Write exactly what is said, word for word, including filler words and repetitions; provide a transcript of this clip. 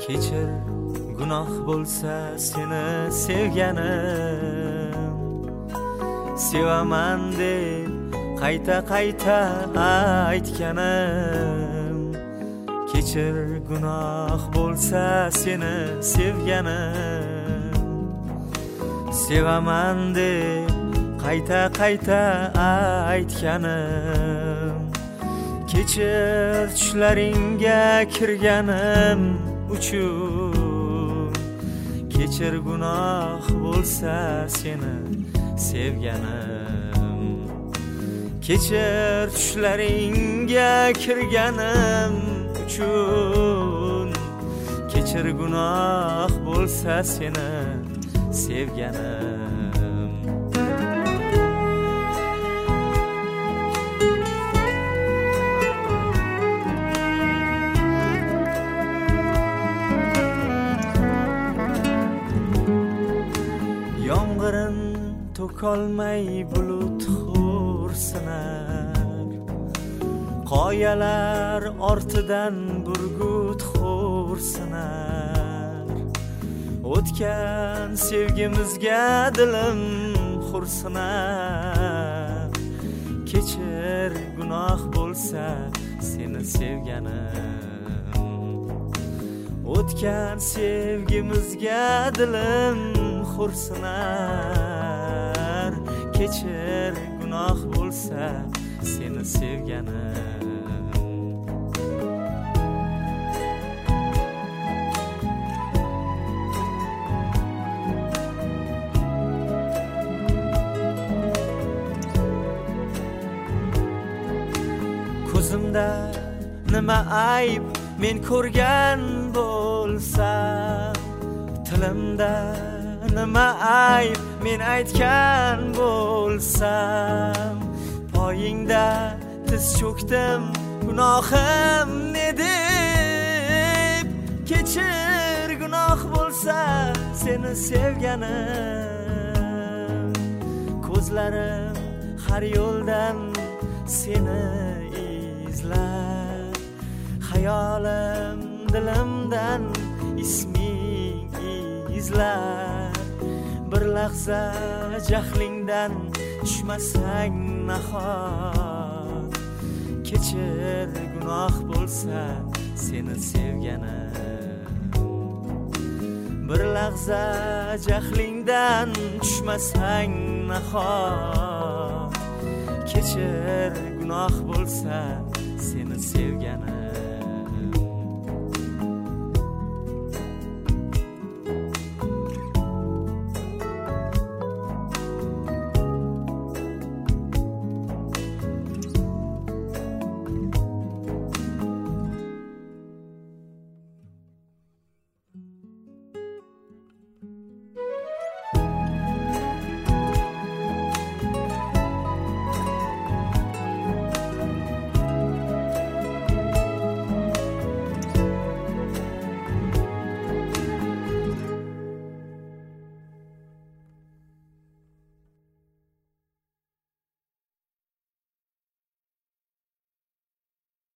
kechir gunoh bo'lsa seni sevganim, sevaman deb qayta qayta aytganim, kechir gunoh bo'lsa seni sevganim, sevaman deb qayta qayta aytganim, kechir tushlaringga kirganim uchun, kechir gunoh bo'lsa seni sevganim, kechir tushlaringga kirganim uchun, kechir gunoh bo'lsa seni sevganim. Yomg'irin to'kolmay bulut xo'rsinar, qoyalar ortidan burgut xo'rsinar, o'tgan sevgimizga dilim xursinar, kechir gunoh bo'lsa seni sevganim, o'tgan sevgimizga dilim xursinar, kechir gunoh bo'lsa seni sevganim. Ko'zimda nima ayb men ko'rgan bo'lsam, tilimda nima ayb men aytgan bo'lsam, poyingda tiz cho'kdim gunohim ne deb, kechir gunoh bo'lsa seni sevganim, ko'zlarim har yo'ldan seni izlar, xayolim dilimdan isming izlar, bir lahza jahlingdan tushmasang nahot, kechir gunoh bo'lsa seni sevganim, bir lahza jahlingdan tushmasang nahot, kechir gunoh bo'lsa seni sevganim.